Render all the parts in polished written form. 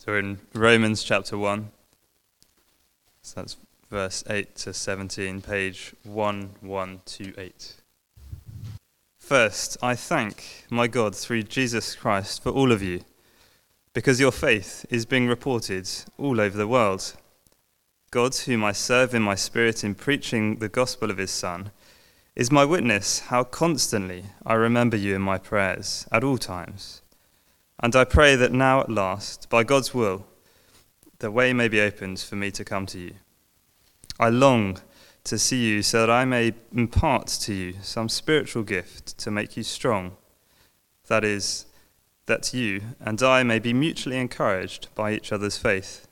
So we're in Romans chapter 1, so that's verse 8 to 17, page 1128. First, I thank my God through Jesus Christ for all of you, because your faith is being reported all over the world. God, whom I serve in my spirit in preaching the gospel of his Son, is my witness how constantly I remember you in my prayers at all times. And I pray that now at last, by God's will, the way may be opened for me to come to you. I long to see you so that I may impart to you some spiritual gift to make you strong. That is, that you and I may be mutually encouraged by each other's faith.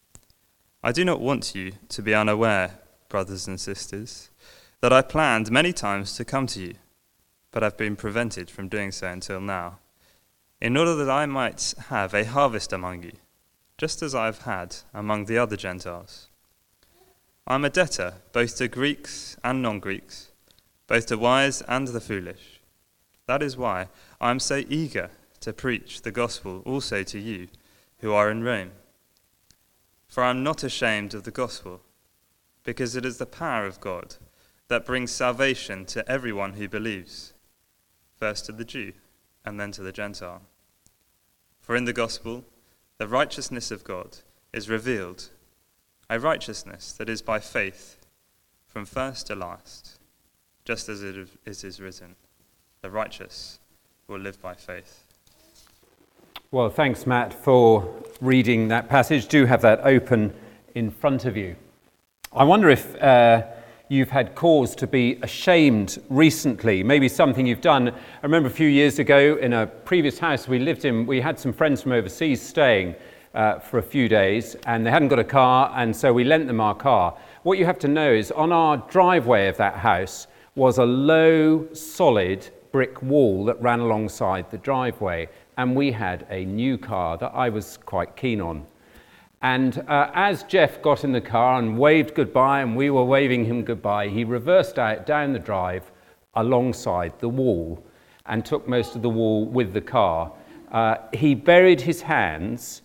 I do not want you to be unaware, brothers and sisters, that I planned many times to come to you, but have been prevented from doing so until now, in order that I might have a harvest among you, just as I have had among the other Gentiles. I am a debtor both to Greeks and non-Greeks, both to wise and the foolish. That is why I am so eager to preach the gospel also to you who are in Rome. For I am not ashamed of the gospel, because it is the power of God that brings salvation to everyone who believes, first to the Jew and then to the Gentile. For in the gospel, the righteousness of God is revealed, a righteousness that is by faith from first to last, just as it is written, the righteous will live by faith. Well, thanks, Matt, for reading that passage. Do have that open in front of you. I wonder if you've had cause to be ashamed recently, maybe something you've done. I remember a few years ago in a previous house we lived in, we had some friends from overseas staying for a few days, and they hadn't got a car, and so we lent them our car. What you have to know is on our driveway of that house was a low, solid brick wall that ran alongside the driveway, and we had a new car that I was quite keen on. And as Jeff got in the car and waved goodbye, and we were waving him goodbye, he reversed out down the drive alongside the wall and took most of the wall with the car. He buried his hands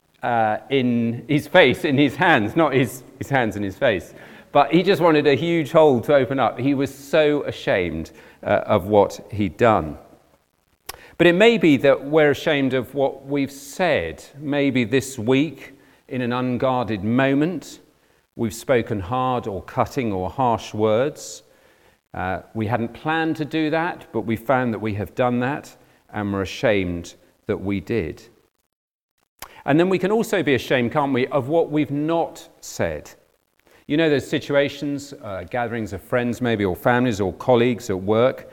in his face, in his hands, not his hands in his face, but he just wanted a huge hole to open up. He was so ashamed of what he'd done. But it may be that we're ashamed of what we've said. Maybe this week, in an unguarded moment, we've spoken hard or cutting or harsh words. We hadn't planned to do that, but we found that we have done that, and we're ashamed that we did. And then we can also be ashamed, can't we, of what we've not said. You know those situations, gatherings of friends maybe, or families or colleagues at work,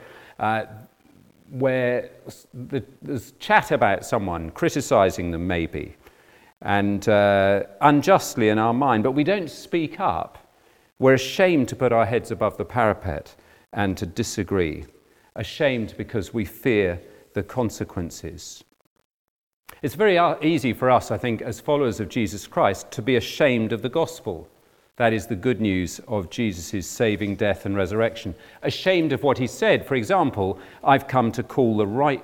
where there's chat about someone, criticising them maybe, and unjustly in our mind, but we don't speak up. We're ashamed to put our heads above the parapet and to disagree. Ashamed because we fear the consequences. It's very easy for us, I think, as followers of Jesus Christ, to be ashamed of the gospel. That is the good news of Jesus' saving death and resurrection. Ashamed of what he said. For example, I've become to call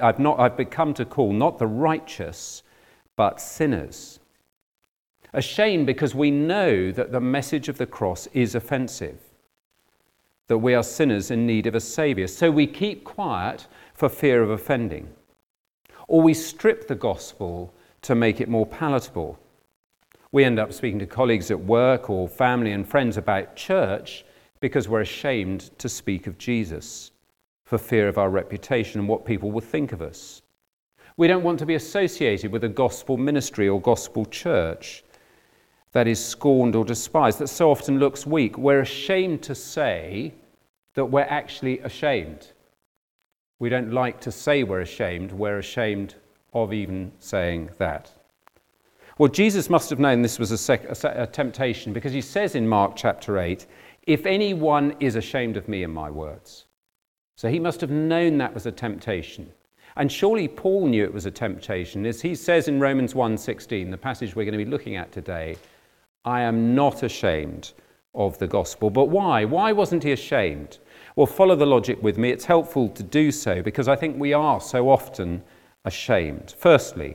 not the righteous, but sinners. Ashamed because we know that the message of the cross is offensive, that we are sinners in need of a saviour. So we keep quiet for fear of offending. Or we strip the gospel to make it more palatable. We end up speaking to colleagues at work or family and friends about church because we're ashamed to speak of Jesus for fear of our reputation and what people will think of us. We don't want to be associated with a gospel ministry or gospel church that is scorned or despised, that so often looks weak. We're ashamed to say that we're actually ashamed. We don't like to say we're ashamed of even saying that. Well, Jesus must have known this was a temptation, because he says in Mark chapter 8, if anyone is ashamed of me and my words. So he must have known that was a temptation. And surely Paul knew it was a temptation. As he says in Romans 1:16, the passage we're going to be looking at today, I am not ashamed of the gospel. But why? Why wasn't he ashamed? Well, follow the logic with me. It's helpful to do so because I think we are so often ashamed. Firstly,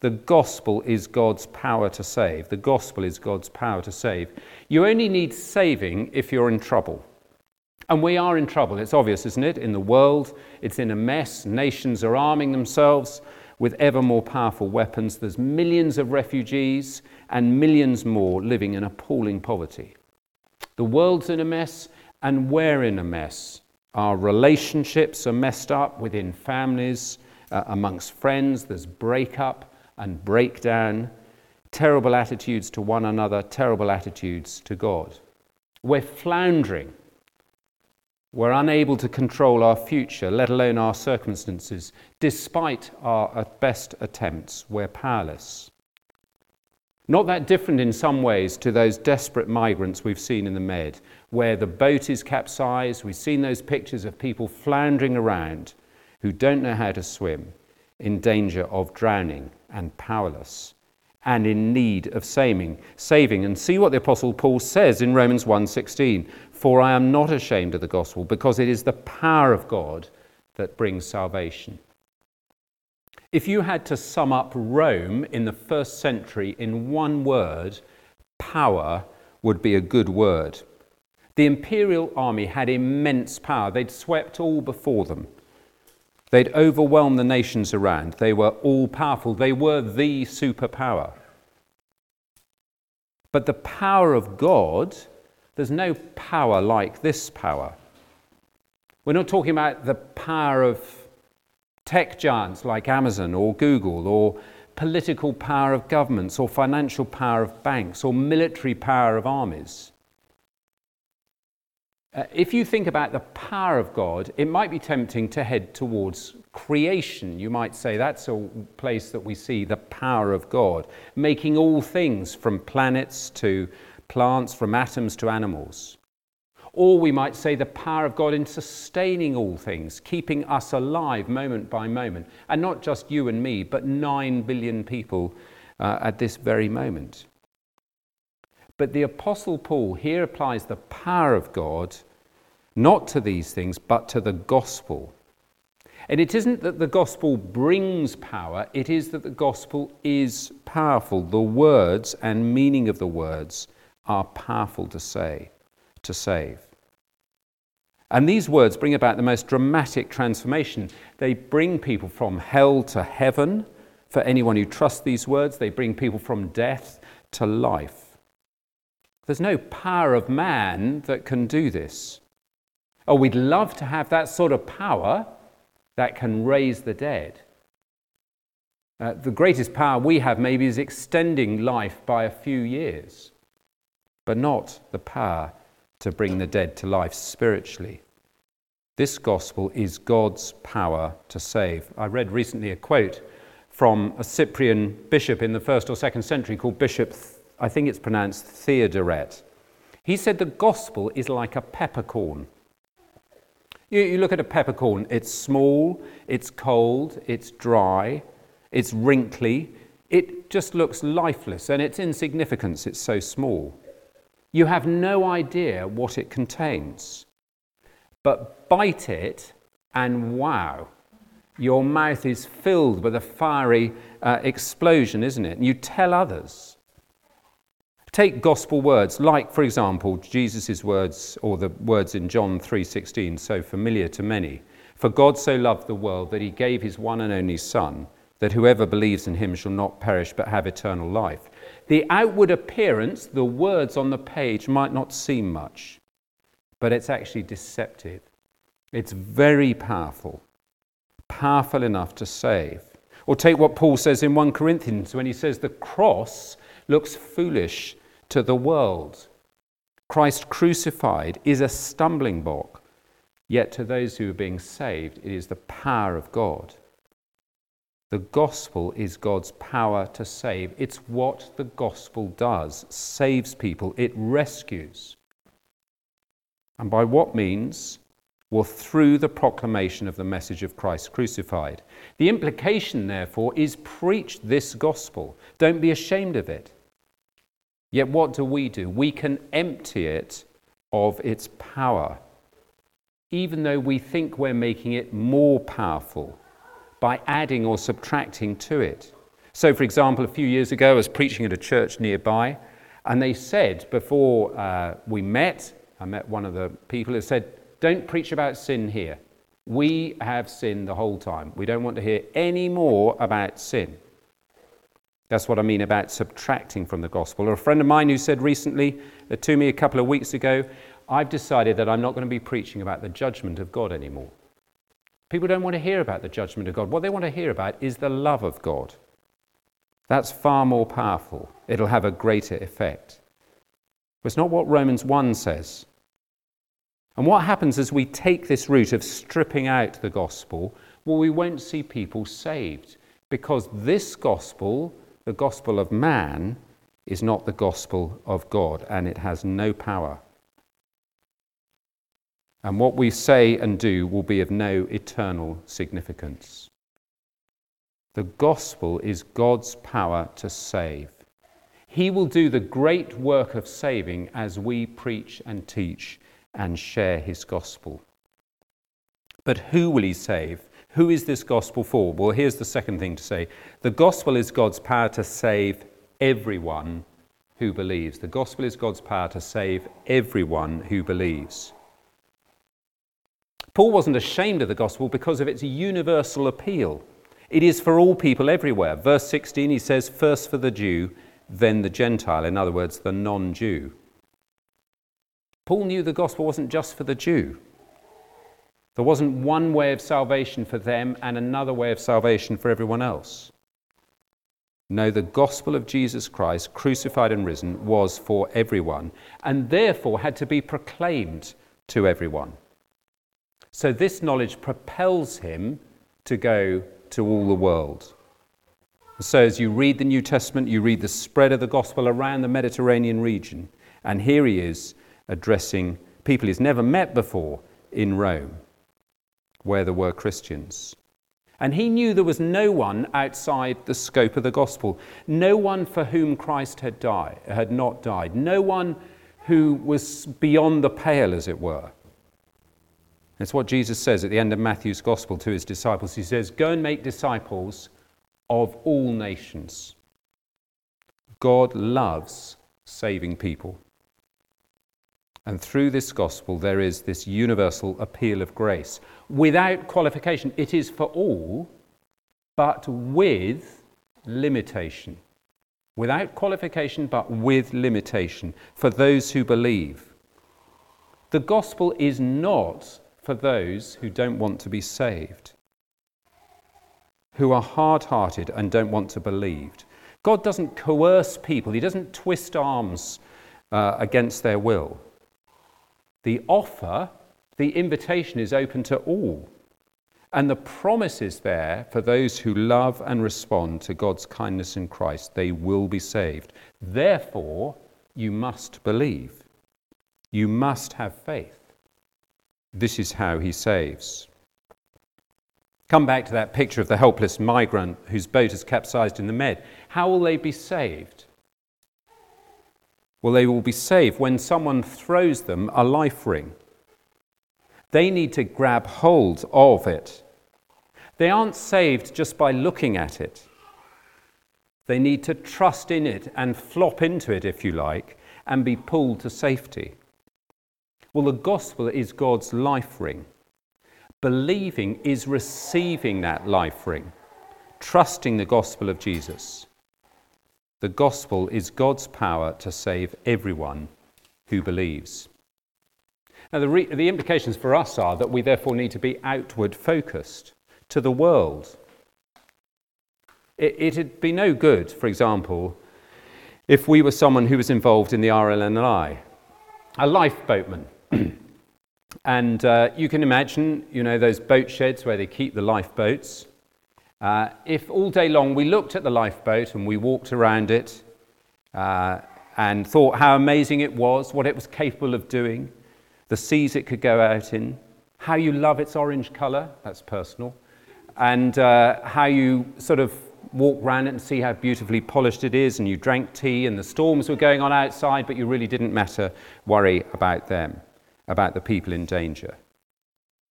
The gospel is God's power to save. The gospel is God's power to save. You only need saving if you're in trouble. And we are in trouble. It's obvious, isn't it? In the world, it's in a mess. Nations are arming themselves with ever more powerful weapons. There's millions of refugees and millions more living in appalling poverty. The world's in a mess, and we're in a mess. Our relationships are messed up within families, amongst friends. There's breakup and breakdown, terrible attitudes to one another, terrible attitudes to God. We're floundering. We're unable to control our future, let alone our circumstances. Despite our best attempts, we're powerless. Not that different in some ways to those desperate migrants we've seen in the Med, where the boat is capsized. We've seen those pictures of people floundering around who don't know how to swim, in danger of drowning and powerless, and in need of saving. And see what the Apostle Paul says in Romans 1:16. For I am not ashamed of the gospel, because it is the power of God that brings salvation. If you had to sum up Rome in the first century in one word, power would be a good word. The imperial army had immense power. They'd swept all before them. They'd overwhelmed the nations around. They were all powerful. They were the superpower. But the power of God, there's no power like this power. We're not talking about the power of tech giants like Amazon or Google, or political power of governments, or financial power of banks, or military power of armies. If you think about the power of God, it might be tempting to head towards creation. You might say that's a place that we see the power of God, making all things from planets to plants, from atoms to animals. Or we might say the power of God in sustaining all things, keeping us alive moment by moment. And not just you and me, but 9 billion people at this very moment. But the Apostle Paul here applies the power of God not to these things, but to the gospel. And it isn't that the gospel brings power, it is that the gospel is powerful. The words and meaning of the words are powerful to say, to save. And these words bring about the most dramatic transformation. They bring people from hell to heaven. For anyone who trusts these words, they bring people from death to life. There's no power of man that can do this. Oh, we'd love to have that sort of power that can raise the dead. The greatest power we have maybe is extending life by a few years, but not the power to bring the dead to life spiritually. This gospel is God's power to save. I read recently a quote from a Cyprian bishop in the 1st or 2nd century called Bishop, I think it's pronounced Theodoret. He said the gospel is like a peppercorn. You look at a peppercorn, it's small, it's cold, it's dry, it's wrinkly. It just looks lifeless, and its insignificance, it's so small. You have no idea what it contains. But bite it, and wow, your mouth is filled with a fiery explosion, isn't it? And you tell others. Take gospel words, like, for example, Jesus' words, or the words in John 3:16, so familiar to many. For God so loved the world that he gave his one and only Son, that whoever believes in him shall not perish but have eternal life. The outward appearance, the words on the page, might not seem much, but it's actually deceptive. It's very powerful, powerful enough to save. Or take what Paul says in 1 Corinthians when he says the cross looks foolish to the world. Christ crucified is a stumbling block, yet to those who are being saved, it is the power of God. The gospel is God's power to save. It's what the gospel does, saves people, it rescues. And by what means? Well, through the proclamation of the message of Christ crucified. The implication, therefore, is preach this gospel. Don't be ashamed of it. Yet what do? We can empty it of its power, even though we think we're making it more powerful by adding or subtracting to it. So, for example, a few years ago, I was preaching at a church nearby, and they said, before I met one of the people who said, don't preach about sin here. We have sinned the whole time. We don't want to hear any more about sin. That's what I mean about subtracting from the gospel. Or a friend of mine who said recently to me a couple of weeks ago, I've decided that I'm not going to be preaching about the judgment of God anymore. People don't want to hear about the judgment of God. What they want to hear about is the love of God. That's far more powerful. It'll have a greater effect. But it's not what Romans 1 says. And what happens as we take this route of stripping out the gospel? Well, we won't see people saved, because this gospel, the gospel of man, is not the gospel of God, and it has no power. And what we say and do will be of no eternal significance. The gospel is God's power to save. He will do the great work of saving as we preach and teach and share his gospel. But who will he save? Who is this gospel for? Well, here's the second thing to say. The gospel is God's power to save everyone who believes. The gospel is God's power to save everyone who believes. Paul wasn't ashamed of the gospel because of its universal appeal. It is for all people everywhere. Verse 16, he says, first for the Jew, then the Gentile. In other words, the non-Jew. Paul knew the gospel wasn't just for the Jew. There wasn't one way of salvation for them and another way of salvation for everyone else. No, the gospel of Jesus Christ, crucified and risen, was for everyone, and therefore had to be proclaimed to everyone. So this knowledge propels him to go to all the world. So as you read the New Testament, you read the spread of the gospel around the Mediterranean region, and here he is addressing people he's never met before in Rome, where there were Christians. And he knew there was no one outside the scope of the gospel, no one for whom Christ had not died, no one who was beyond the pale, as it were. It's what Jesus says at the end of Matthew's gospel to his disciples. He says, go and make disciples of all nations. God loves saving people. And through this gospel, there is this universal appeal of grace. Without qualification, it is for all, but with limitation. Without qualification, but with limitation, for those who believe. The gospel is not for those who don't want to be saved, who are hard-hearted and don't want to believe. God doesn't coerce people. He doesn't twist arms against their will. The offer, the invitation is open to all. And the promise is there for those who love and respond to God's kindness in Christ. They will be saved. Therefore, you must believe. You must have faith. This is how he saves. Come back to that picture of the helpless migrant whose boat is capsized in the Med. How will they be saved? Well, they will be saved when someone throws them a life ring. They need to grab hold of it. They aren't saved just by looking at it. They need to trust in it and flop into it, if you like, and be pulled to safety. Well, the gospel is God's life ring. Believing is receiving that life ring, trusting the gospel of Jesus. The gospel is God's power to save everyone who believes. Now, the implications for us are that we therefore need to be outward focused to the world. It'd be no good, for example, if we were someone who was involved in the RLNLI, a lifeboatman. And you can imagine, those boat sheds where they keep the lifeboats. If all day long we looked at the lifeboat and we walked around it and thought how amazing it was, what it was capable of doing, the seas it could go out in, how you love its orange colour, that's personal, and how you sort of walk around it and see how beautifully polished it is, and you drank tea and the storms were going on outside, but you really didn't worry about them, about the people in danger.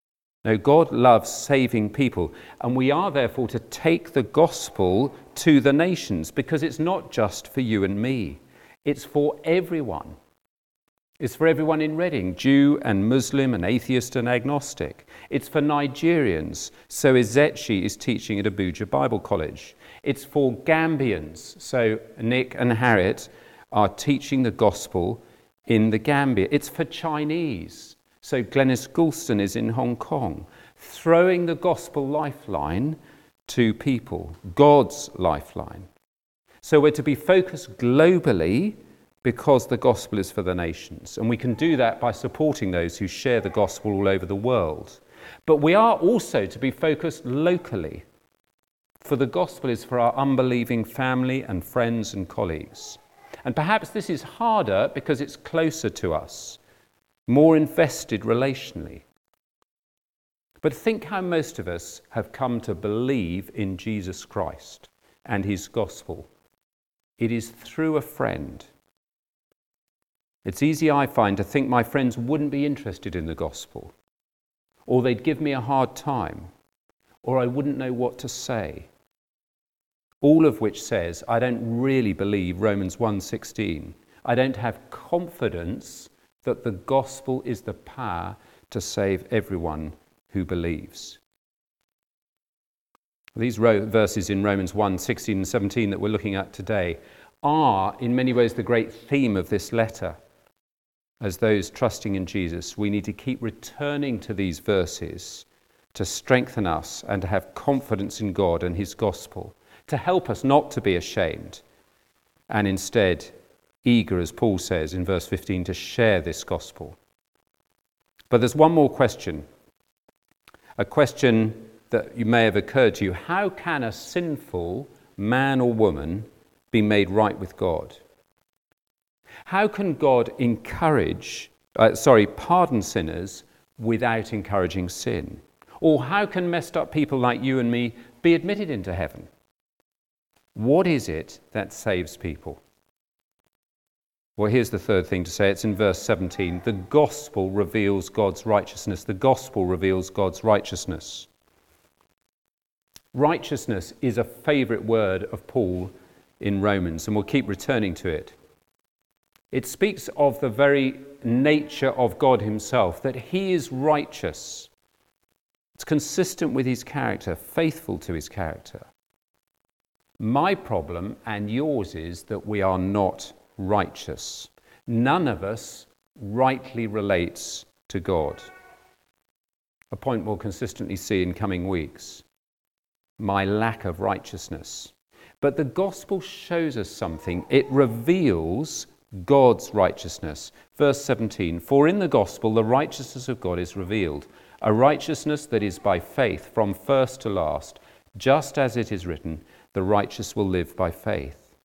No, God loves saving people, and we are therefore to take the gospel to the nations, because it's not just for you and me. It's for everyone. It's for everyone in Reading, Jew and Muslim and atheist and agnostic. It's for Nigerians, so Ezechi is teaching at Abuja Bible College. It's for Gambians, so Nick and Harriet are teaching the gospel in the Gambia. It's for Chinese, so Glenys Goulston is in Hong Kong, throwing the gospel lifeline to people, God's lifeline. So we're to be focused globally because the gospel is for the nations. And we can do that by supporting those who share the gospel all over the world. But we are also to be focused locally, for the gospel is for our unbelieving family and friends and colleagues. And perhaps this is harder because it's closer to us, more invested relationally. But think how most of us have come to believe in Jesus Christ and his gospel. It is through a friend. It's easy, I find, to think my friends wouldn't be interested in the gospel, or they'd give me a hard time, or I wouldn't know what to say. All of which says I don't really believe Romans 1:16. I don't have confidence that the gospel is the power to save everyone who believes. These verses in Romans 1:16 and 17 that we're looking at today are in many ways the great theme of this letter. As those trusting in Jesus, we need to keep returning to these verses to strengthen us and to have confidence in God and his gospel, to help us not to be ashamed, and instead eager, as Paul says in verse 15, to share this gospel. But there's one more question, a question that you may have occurred to you. How can a sinful man or woman be made right with God? How can God pardon sinners without encouraging sin? Or how can messed up people like you and me be admitted into heaven? What is it that saves people? Well, here's the third thing to say. It's in verse 17. The gospel reveals God's righteousness. The gospel reveals God's righteousness. Righteousness is a favourite word of Paul in Romans, and we'll keep returning to it. It speaks of the very nature of God himself, that he is righteous. It's consistent with his character, faithful to his character. My problem and yours is that we are not righteous. None of us rightly relates to God. A point we'll consistently see in coming weeks. My lack of righteousness. But the gospel shows us something. It reveals God's righteousness. Verse 17, for in the gospel the righteousness of God is revealed, a righteousness that is by faith from first to last, just as it is written, the righteous will live by faith.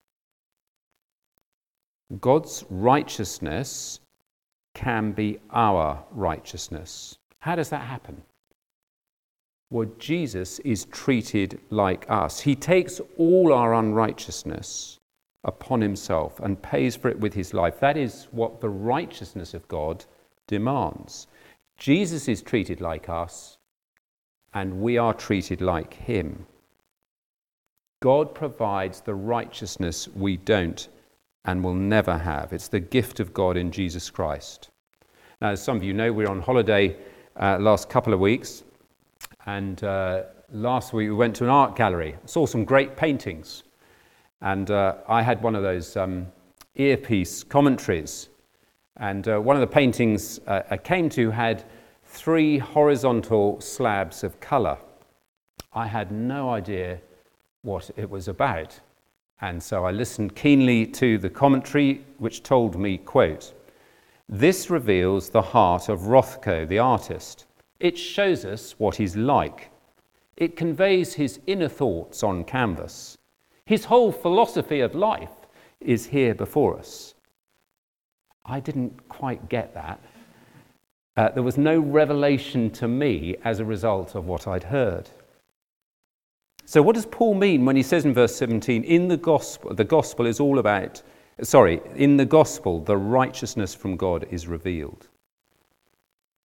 God's righteousness can be our righteousness. How does that happen? Well, Jesus is treated like us. He takes all our unrighteousness upon himself and pays for it with his life. That is what the righteousness of God demands. Jesus is treated like us, and we are treated like him. God provides the righteousness we don't and will never have. It's the gift of God in Jesus Christ. Now, as some of you know, we were on holiday last couple of weeks, and last week we went to an art gallery, saw some great paintings. And I had one of those earpiece commentaries. And one of the paintings I came to had 3 horizontal slabs of colour. I had no idea what it was about. And so I listened keenly to the commentary, which told me, quote, this reveals the heart of Rothko, the artist. It shows us what he's like. It conveys his inner thoughts on canvas. His whole philosophy of life is here before us. I didn't quite get that. There was no revelation to me as a result of what I'd heard. So what does Paul mean when he says in verse 17, in the gospel is all about, in the gospel, the righteousness from God is revealed?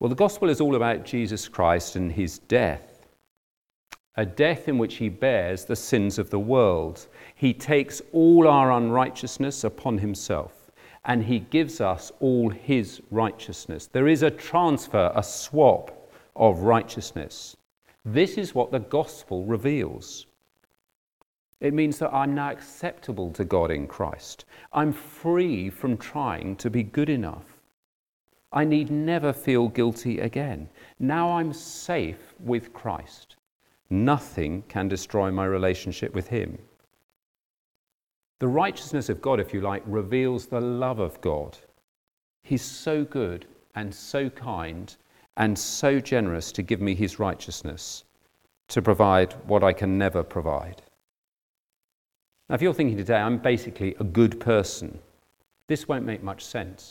Well, the gospel is all about Jesus Christ and his death, a death in which he bears the sins of the world. He takes all our unrighteousness upon himself, and he gives us all his righteousness. There is a transfer, a swap of righteousness. This is what the gospel reveals. It means that I'm now acceptable to God in Christ. I'm free from trying to be good enough. I need never feel guilty again. Now I'm safe with Christ. Nothing can destroy my relationship with him. The righteousness of God, if you like, reveals the love of God. He's so good and so kind and so generous to give me his righteousness, to provide what I can never provide. Now, if you're thinking today, I'm basically a good person, this won't make much sense.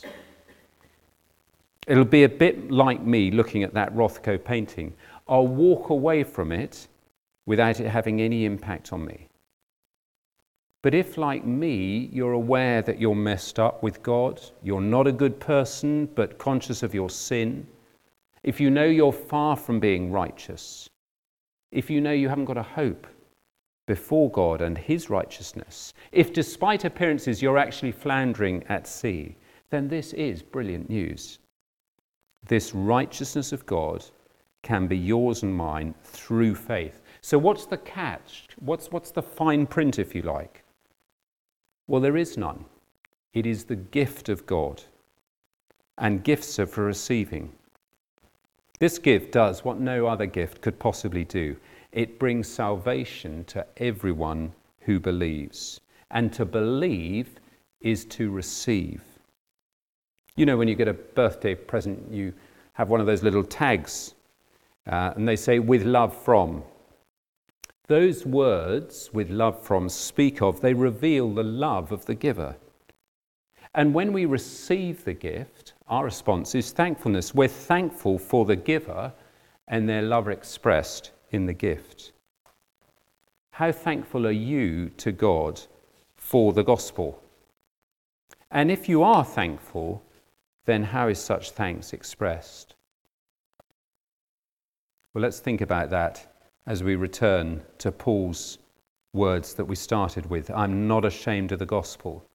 It'll be a bit like me looking at that Rothko painting. I'll walk away from it without it having any impact on me. But if, like me, you're aware that you're messed up with God, you're not a good person, but conscious of your sin, if you know you're far from being righteous, if you know you haven't got a hope before God and his righteousness, if despite appearances you're actually floundering at sea, then this is brilliant news. This righteousness of God can be yours and mine through faith. So what's the catch? What's the fine print, if you like? Well, there is none. It is the gift of God, and gifts are for receiving. This gift does what no other gift could possibly do. It brings salvation to everyone who believes. And to believe is to receive. You know, when you get a birthday present, you have one of those little tags, and they say, "with love from." Those words, "with love from," speak of, they reveal the love of the giver. And when we receive the gift, our response is thankfulness. We're thankful for the giver and their love expressed in the gift. How thankful are you to God for the gospel? And if you are thankful, then how is such thanks expressed? Well, let's think about that as we return to Paul's words that we started with. I'm not ashamed of the gospel.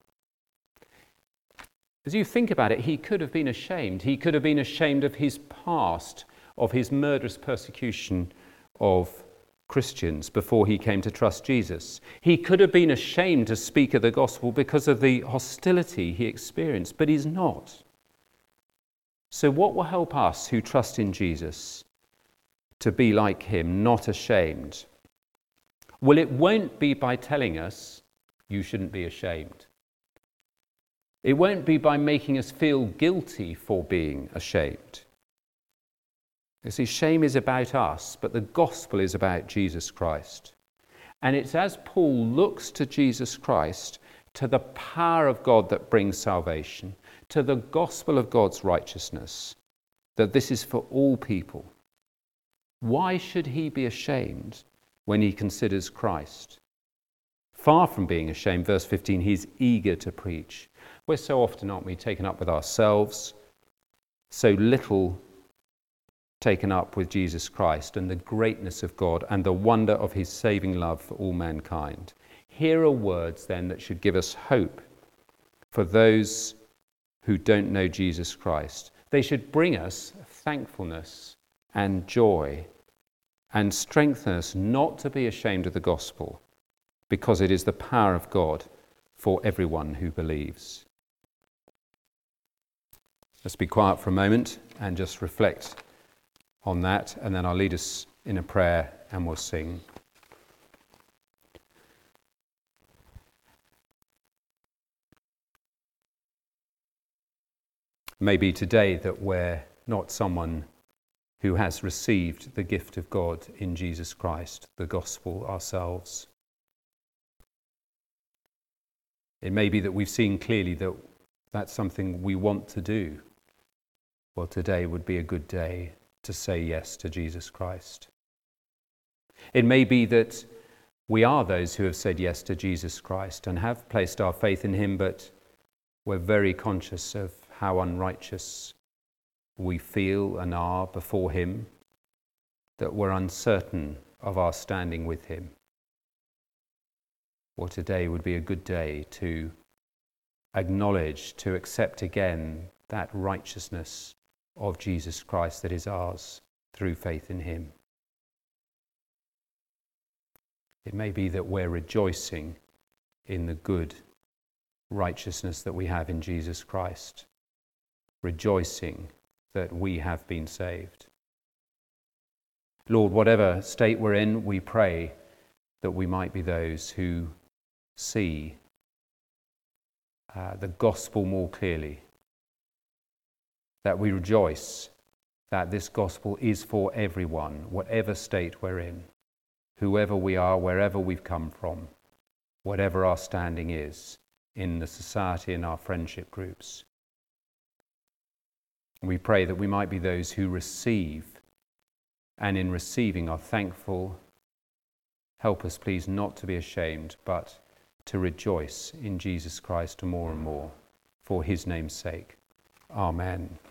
As you think about it, he could have been ashamed. He could have been ashamed of his past, of his murderous persecution of Christians before he came to trust Jesus. He could have been ashamed to speak of the gospel because of the hostility he experienced, but he's not. So what will help us who trust in Jesus to be like him, not ashamed? Well, it won't be by telling us you shouldn't be ashamed. It won't be by making us feel guilty for being ashamed. You see, shame is about us, but the gospel is about Jesus Christ. And it's as Paul looks to Jesus Christ, to the power of God that brings salvation, to the gospel of God's righteousness, that this is for all people. Why should he be ashamed when he considers Christ? Far from being ashamed, verse 15, he's eager to preach. We're so often, aren't we, taken up with ourselves, so little taken up with Jesus Christ and the greatness of God and the wonder of his saving love for all mankind. Here are words then that should give us hope for those who don't know Jesus Christ. They should bring us thankfulness and joy and strengthen us not to be ashamed of the gospel, because it is the power of God for everyone who believes. Let's be quiet for a moment and just reflect on that, and then I'll lead us in a prayer and we'll sing. Maybe today that we're not someone who has received the gift of God in Jesus Christ, the gospel ourselves. It may be that we've seen clearly that that's something we want to do. Well, today would be a good day to say yes to Jesus Christ. It may be that we are those who have said yes to Jesus Christ and have placed our faith in him, but we're very conscious of how unrighteous we feel and are before him, that we're uncertain of our standing with him. Or today would be a good day to acknowledge, to accept again that righteousness of Jesus Christ that is ours through faith in him. It may be that we're rejoicing in the good righteousness that we have in Jesus Christ, rejoicing that we have been saved. Lord, whatever state we're in, we pray that we might be those who see the gospel more clearly, that we rejoice that this gospel is for everyone, whatever state we're in, whoever we are, wherever we've come from, whatever our standing is in the society and our friendship groups. We pray that we might be those who receive, and in receiving are thankful. Help us, please, not to be ashamed, but to rejoice in Jesus Christ more and more, for his name's sake. Amen.